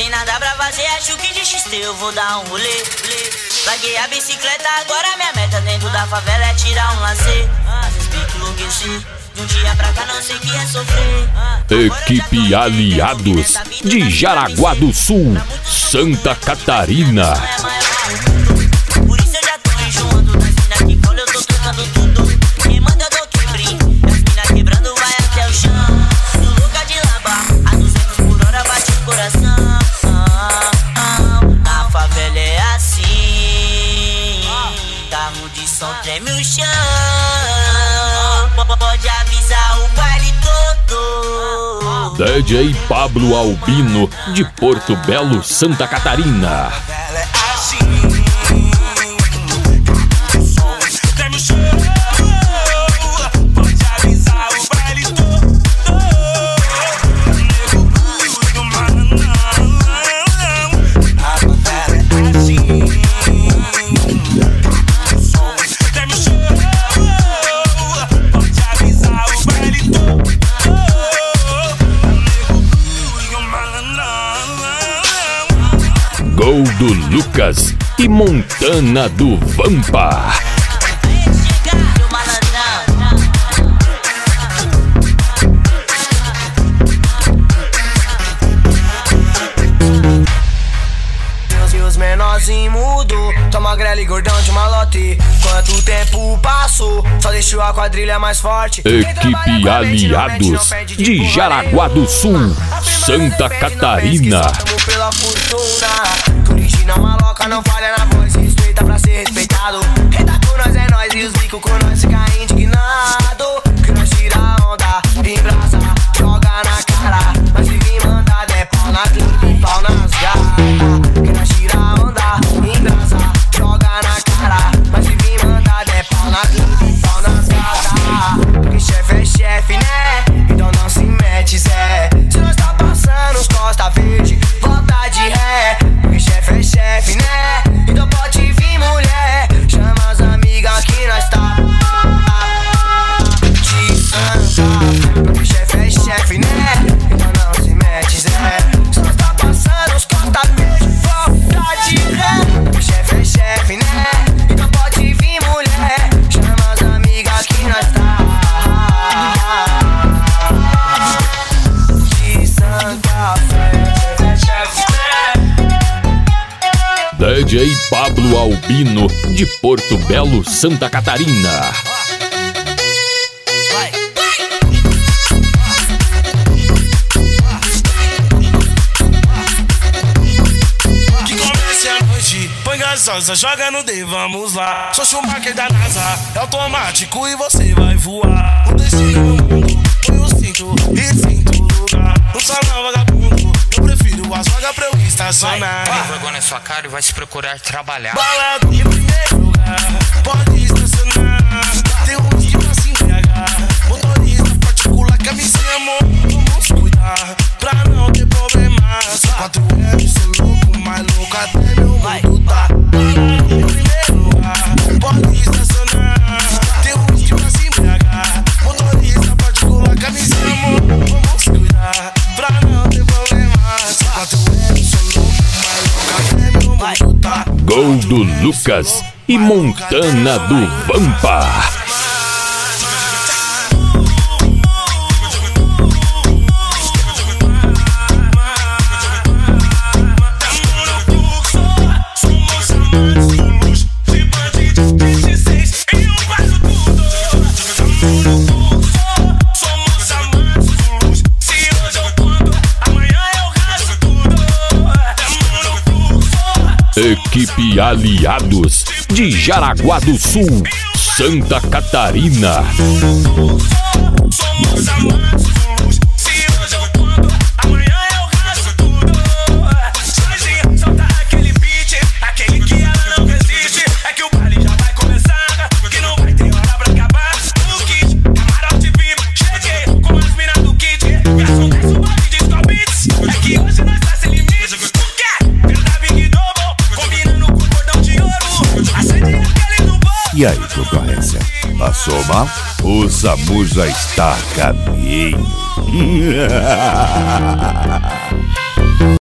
tem nada pra fazer, acho que de XT eu vou dar um rolê. Larguei a bicicleta, agora minha meta dentro da favela é tirar um lazer. Respeito enlouquecer, de um dia pra cá não sei o que é sofrer. Equipe Aliados de Jaraguá do Sul, Santa Catarina. Por isso eu já tô enjoando das minas que colam, eu tô trocando tudo. Quem manda eu dou quebrim, as minas quebrando vai até o chão. Sou louca de lavar, a 200 por hora bate o coração. Na favela é assim, carro de som treme o chão. Pode avisar o baile todo. DJ Pablo Albino de Porto Belo, Santa Catarina. Gol do Lucas e Montana do Vampa. E os menorzinhos mudou, toma grela e gordão de malote. Quanto tempo passou, só deixou a quadrilha mais forte. Equipe Aliados de Jaraguá do Sul, Santa Catarina. Pela fortuna, original maloca, não falha na voz, respeita pra ser respeitado. Reda com nós é nós e os bicos com nós fica indignado. Que nós tira onda, embraça, joga na cara. Nós vive mandado, é pau na clipe, pau nas gatas. Que nós tira onda, embraça, joga na cara. Nós vive mandado, é pau na clipe, pau nas gatas. Porque chefe é chefe, né? Então não se mete, Zé. Se nós tá passando os costa verde, volta de ré. Porque chefe é chefe, né? Então pode vir mulher. Chama as amigas que nós tá de santa. Porque chefe é chefe, né? Então não se mete, Zé. Se nós tá passando os costa verde, volta de ré. Porque chefe é chefe, né? Então pode vir mulher. Chama as amigas que nós tá de Santa Fé. DJ Pablo Albino de Porto Belo, Santa Catarina. Que comece a noite, põe gasosa, joga no D, vamos lá. Sou Schumacher da NASA, é automático e você vai voar. O destino no mundo, põe o cinto e sinto o lugar. No salão vagabundo, eu prefiro as vagas pra eu estacionar. Põe vergonha na sua cara e vai se procurar trabalhar. Balado em primeiro lugar, pode estacionar. Tem um dia pra se embriagar. Motorista particular, camisinha, amor, vamos cuidar pra não ter problemas. 4L, sou louco, mais louco até meu mundo tá. Balado em primeiro lugar, pode estacionar. Tem um dia pra se embriagar. Motorista particular, camisinha, amor, vamos cuidar pra não ter problemas. 4L, sou louco, mais louco até meu mundo tá. Gol do Lucas e Montana do Vampa. Equipe Aliados de Jaraguá do Sul, Santa Catarina. Somos amantes do luxo. Se hoje eu quando, amanhã eu raso tudo. Sozinho, solta aquele beat, aquele que ela não resiste. É que o baile já vai começar, que não vai ter hora pra acabar. O kit, camarote VIP, cheguei com as minas do kit. Garçom, desce o baile de Stop Beats. É que hoje nós tá sem limite. O quê? Venda Big Double, combinando com cordão de ouro. Acende aquele no bolo. E aí, concorrência? Passou mal? O SAMU já está a caminho.